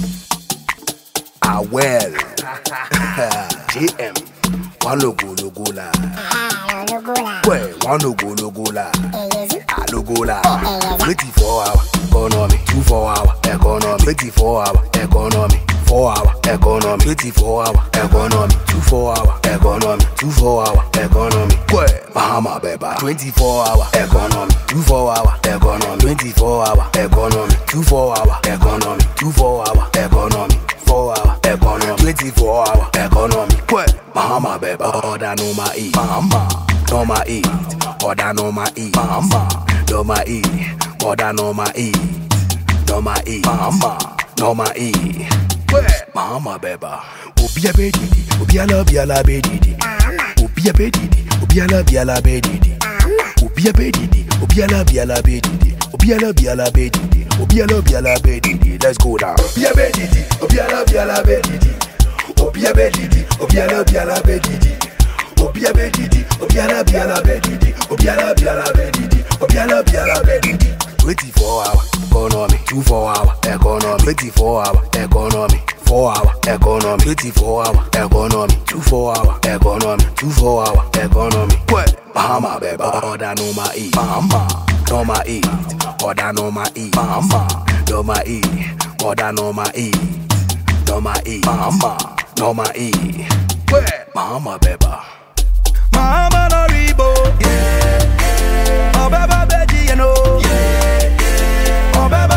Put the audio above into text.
Ah well. JM. One logo la. Well, one logo la. Ah logo la. 24 hour economy. 24 hour economy. 24 hour economy. 4 hour economy. 24 hour economy. 24 hour economy. 24 hour economy. Well, Bahama Beba. 24 hour economy. 24 hour economy. 24 hour economy. 24 hour economy. 24 hour economy. 4 hour economy. 24 hour economy. Well, Bahama Beba. Order no my eat. Bahama. No my eat. Order no my eat. Bahama. No my eat. Order no my eat. No my eat. Bahama. No my eat. Bahama Beba. Obia bedidi. Obia la bedidi. Obia bedidi. Obia la bedidi. Obia bedidi. Obia la bedidi. Obia la bedidi. Obia la bedidi. Let's go down. Obia bedidi. Obia la bedidi. Obia bedidi. Obia la bedidi. Obia bedidi. Obia la bedidi. Obia la bedidi. Obia la bedidi. 24 hour economy. 24 hour economy. 24 hour economy. 4 hour economy. 24 hour economy. 24 hour economy. 24 hour economy. What? Bahama Beba. Order no my eat. Bahama. No my eat. Order no my eat. Bahama. No my eat. Order no my eat. No my eat. Bahama. No my eat. What? Bahama Beba. Bahama no ribo. Yeah. Oh Beba Beji, you know. Yeah. Oh Beba.